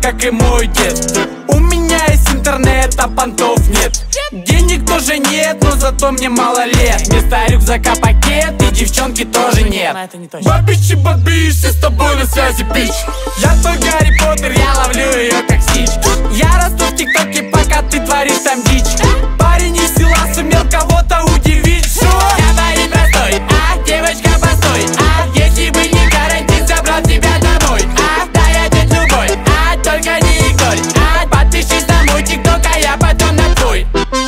как и мой дед. У меня есть интернет, а понтов нет. Денег тоже нет, но зато мне мало лет. Вместо рюкзака пакет и девчонки тоже нет. Бабичи, бабиш, с тобой на связи, бич. Я твой Гарри Поттер, я ловлю ее как Стич. Я расту в ТикТоке, пока ты творишь там дичь. Парень из села сумел кого-то удивить. Я парень простой, а девочка постой. А если бы не карантин, забрал тебя домой. А да, я дед любой, а только не игнорь. А подпишись на мой ТикТок, а я потом на твой.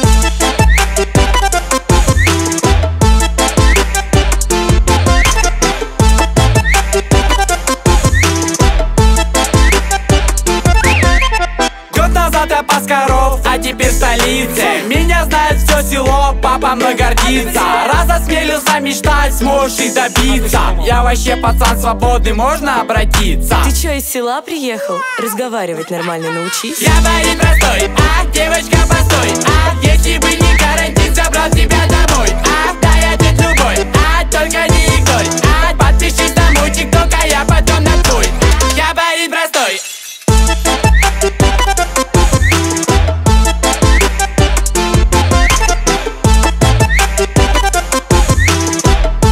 Я пас коров, а теперь в столице. Меня знает все село, папа мной гордится. Раз осмелился мечтать, сможешь и добиться. Я вообще пацан свободный, можно обратиться. Ты чё, из села приехал? Разговаривать нормально научись. Я парень простой, а девочка постой. А если бы не карантин, забрал тебя домой. А да, я дед любой, а только не игнорь. А подпишись на мой ТикТок, а я потом на твой. Я парень простой.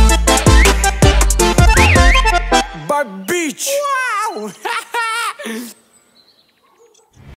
Бабич! Вау!